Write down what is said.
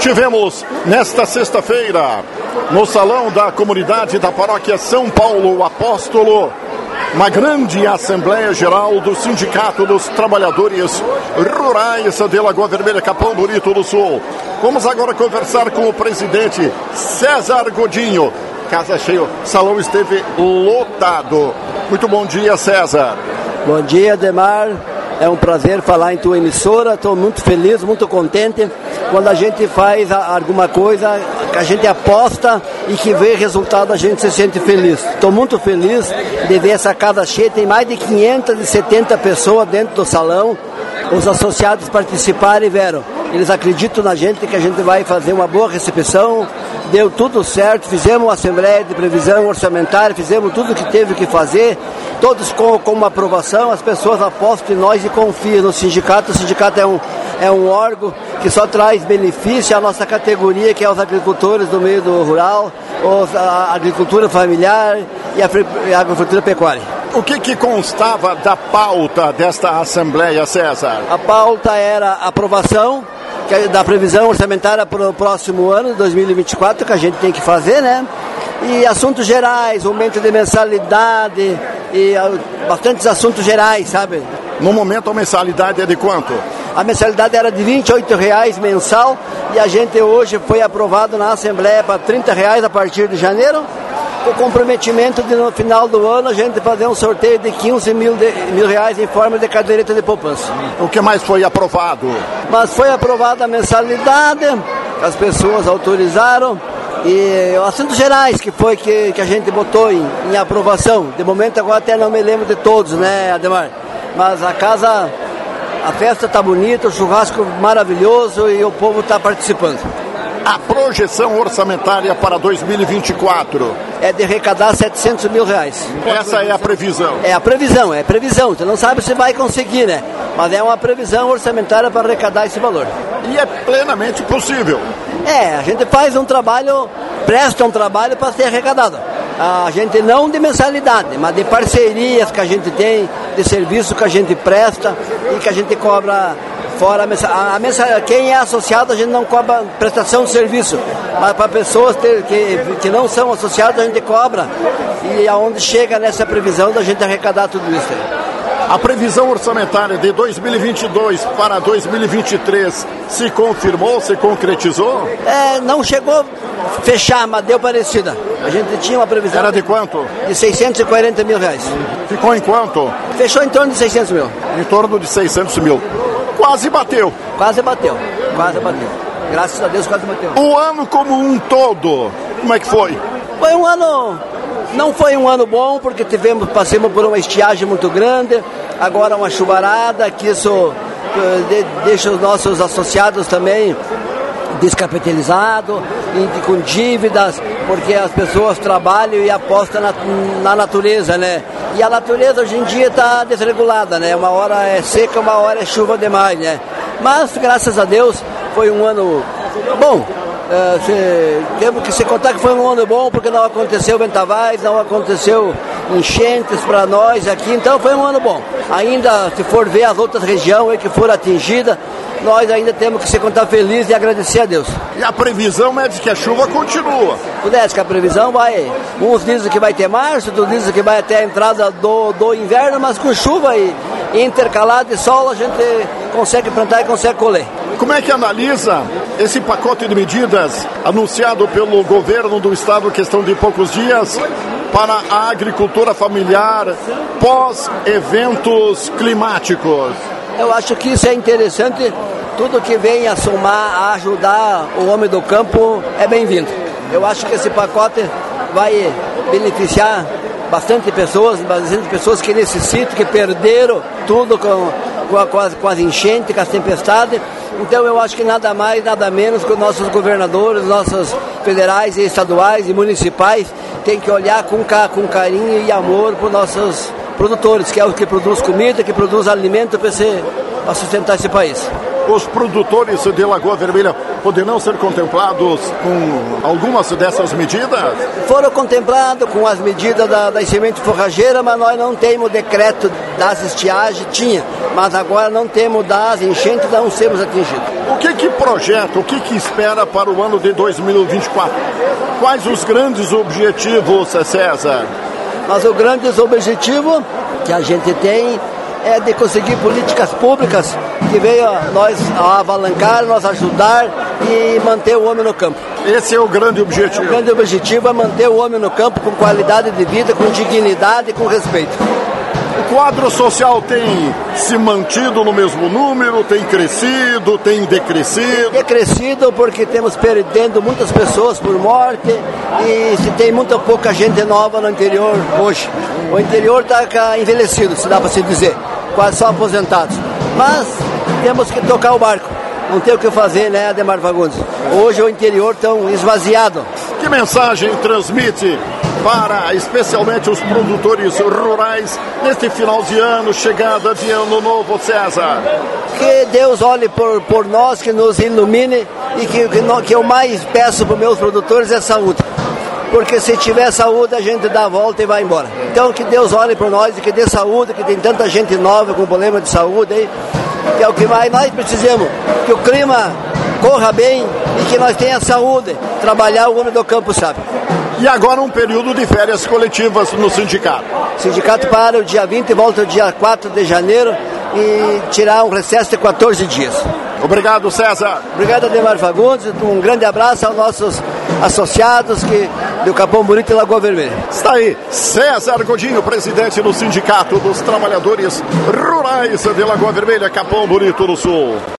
Tivemos nesta sexta-feira, no Salão da Comunidade da Paróquia São Paulo Apóstolo, uma grande Assembleia Geral do Sindicato dos Trabalhadores Rurais de Lagoa Vermelha, Capão Bonito do Sul. Vamos agora conversar com o presidente César Godinho. Casa cheia, o salão esteve lotado. Muito bom dia, César. Bom dia, Ademar. É um prazer falar em tua emissora. Estou muito feliz, muito contente quando a gente faz alguma coisa que a gente aposta e que vê resultado, a gente se sente feliz. Estou muito feliz de ver essa casa cheia. Tem mais de 570 pessoas dentro do salão. Os associados participaram e vieram. Eles acreditam na gente, que a gente vai fazer uma boa recepção. Deu tudo certo, fizemos uma assembleia de previsão orçamentária, fizemos tudo o que teve que fazer, todos com uma aprovação. As pessoas apostam em nós e confiam no sindicato. O sindicato é um órgão que só traz benefício à nossa categoria, que é os agricultores do meio do rural, a agricultura familiar e a agricultura pecuária. O que constava da pauta desta Assembleia, César? A pauta era a aprovação da previsão orçamentária para o próximo ano, 2024, que a gente tem que fazer, né? E assuntos gerais, aumento de mensalidade e bastantes assuntos gerais, sabe? No momento a mensalidade é de quanto? A mensalidade era de R$ 28,00 mensal e a gente hoje foi aprovado na Assembleia para R$ 30,00 a partir de janeiro. O comprometimento de no final do ano a gente fazer um sorteio de 15 mil reais em forma de caderneta de poupança. O que mais foi aprovado? Mas foi aprovada a mensalidade, as pessoas autorizaram, e assuntos gerais que a gente botou em aprovação. De momento agora até não me lembro de todos, né, Ademar? Mas a festa está bonita, o churrasco maravilhoso e o povo está participando. A projeção orçamentária para 2024 é de arrecadar R$ 700 mil. Essa é a previsão? É a previsão. Você não sabe se vai conseguir, né? Mas é uma previsão orçamentária para arrecadar esse valor. E é plenamente possível? A gente faz um trabalho, presta um trabalho para ser arrecadado. A gente não de mensalidade, mas de parcerias que a gente tem, de serviço que a gente presta e que a gente cobra. Fora a mensalidade, quem é associado a gente não cobra prestação de serviço, mas para pessoas que não são associadas a gente cobra, e aonde chega nessa previsão da gente arrecadar tudo isso. A previsão orçamentária de 2022 para 2023 se confirmou, se concretizou? Não chegou a fechar, mas deu parecida. A gente tinha uma previsão. Era de quanto? De R$ 640 mil. Ficou em quanto? Fechou em torno de 600 mil. Em torno de 600 mil. Quase bateu. Graças a Deus, quase bateu. O ano como um todo, como é que foi? Foi um ano... Não foi um ano bom, porque passamos por uma estiagem muito grande, agora uma chuvarada, que isso deixa os nossos associados também descapitalizados, com dívidas, porque as pessoas trabalham e apostam na natureza, né? E a natureza hoje em dia está desregulada, né? Uma hora é seca, uma hora é chuva demais, né? Mas, graças a Deus, foi um ano bom. Temos que se contar que foi um ano bom, porque não aconteceu vendavais, não aconteceu enchentes para nós aqui, então foi um ano bom. Ainda, se for ver as outras regiões que foram atingidas, nós ainda temos que se contar feliz e agradecer a Deus. E a previsão é de que a chuva continua? Pudesse que a previsão vai, uns dizem que vai ter março, outros dizem que vai até a entrada do inverno, mas com chuva e intercalado de sol a gente consegue plantar e consegue colher. Como é que analisa esse pacote de medidas anunciado pelo governo do estado, questão de poucos dias, para a agricultura familiar pós-eventos climáticos? Eu acho que isso é interessante. Tudo que vem a somar, a ajudar o homem do campo é bem-vindo. Eu acho que esse pacote vai beneficiar bastante pessoas que necessitam, que perderam tudo com as enchentes, com as tempestades. Então eu acho que nada mais, nada menos que os nossos governadores, nossos federais e estaduais e municipais têm que olhar com carinho e amor para os nossos produtores, que é o que produz comida, que produz alimento para sustentar esse país. os produtores de Lagoa Vermelha poderão ser contemplados com algumas dessas medidas? Foram contemplados com as medidas da enchimento forrageira, mas nós não temos decreto das estiagens, tinha, mas agora não temos das enchentes, não sermos atingidos. O que projeta, o que espera para o ano de 2024? Quais os grandes objetivos, César? Mas o grande objetivo que a gente tem é de conseguir políticas públicas que venham nós avalancar, nós ajudar e manter o homem no campo. Esse é o grande objetivo. O grande objetivo é manter o homem no campo com qualidade de vida, com dignidade e com respeito. O quadro social tem se mantido no mesmo número, tem crescido, tem decrescido? Decrescido porque temos perdendo muitas pessoas por morte e se tem muita pouca gente nova no interior hoje. O interior está envelhecido, se dá para se dizer, quase só aposentados. Mas temos que tocar o barco, não tem o que fazer, né, Ademar Fagundes? Hoje o interior está esvaziado. Que mensagem transmite para especialmente os produtores rurais neste final de ano, chegada de ano novo, César? Que Deus olhe por nós, que nos ilumine e que eu mais peço para os meus produtores é saúde. Porque se tiver saúde, a gente dá a volta e vai embora. Então que Deus olhe por nós e que dê saúde, que tem tanta gente nova com problema de saúde aí, que é o que mais nós precisamos, que o clima corra bem e que nós tenha saúde, trabalhar o homem do campo sabe. E agora um período de férias coletivas no sindicato. O sindicato para o dia 20 e volta o dia 4 de janeiro e tirar um recesso de 14 dias. Obrigado, César. Obrigado, Ademar Fagundes. Um grande abraço aos nossos associados do Capão Bonito e Lagoa Vermelha. Está aí César Godinho, presidente do Sindicato dos Trabalhadores Rurais de Lagoa Vermelha, Capão Bonito do Sul.